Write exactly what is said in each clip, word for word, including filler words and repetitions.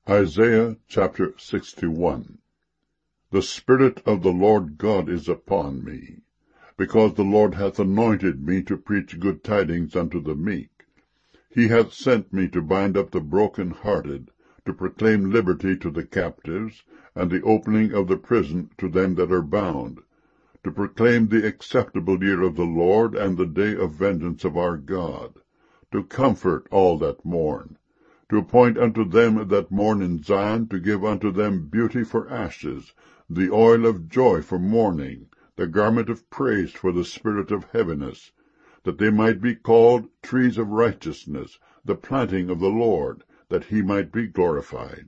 Isaiah chapter sixty-one. The Spirit of the Lord God is upon me, because the Lord hath anointed me to preach good tidings unto the meek. He hath sent me to bind up the broken-hearted, to proclaim liberty to the captives, and the opening of the prison to them that are bound, to proclaim the acceptable year of the Lord, and the day of vengeance of our God, to comfort all that mourn, to appoint unto them that mourn in Zion, to give unto them beauty for ashes, the oil of joy for mourning, the garment of praise for the spirit of heaviness, that they might be called trees of righteousness, the planting of the Lord, that he might be glorified.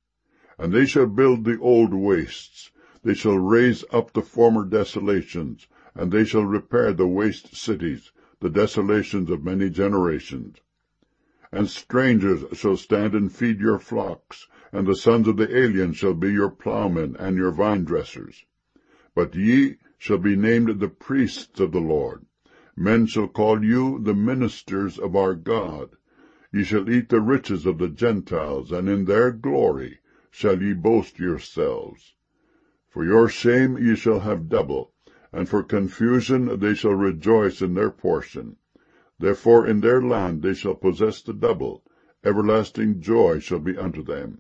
And they shall build the old wastes, they shall raise up the former desolations, and they shall repair the waste cities, the desolations of many generations. And strangers shall stand and feed your flocks, and the sons of the alien shall be your plowmen and your vine-dressers. But ye shall be named the priests of the Lord. Men shall call you the ministers of our God. Ye shall eat the riches of the Gentiles, and in their glory shall ye boast yourselves. For your shame ye shall have double, and for confusion they shall rejoice in their portion. Therefore in their land they shall possess the double, everlasting joy shall be unto them.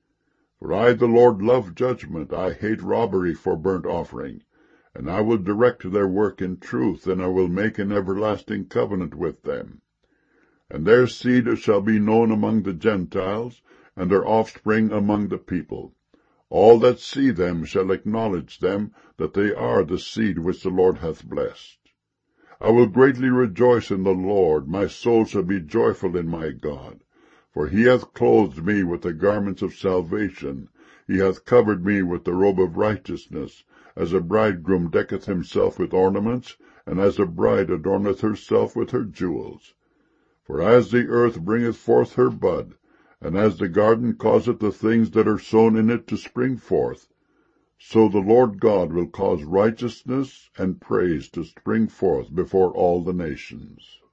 For I, the Lord, love judgment, I hate robbery for burnt offering, and I will direct their work in truth, and I will make an everlasting covenant with them. And their seed shall be known among the Gentiles, and their offspring among the people. All that see them shall acknowledge them, that they are the seed which the Lord hath blessed. I will greatly rejoice in the Lord, my soul shall be joyful in my God. For he hath clothed me with the garments of salvation, he hath covered me with the robe of righteousness, as a bridegroom decketh himself with ornaments, and as a bride adorneth herself with her jewels. For as the earth bringeth forth her bud, and as the garden causeth the things that are sown in it to spring forth, so the Lord God will cause righteousness and praise to spring forth before all the nations.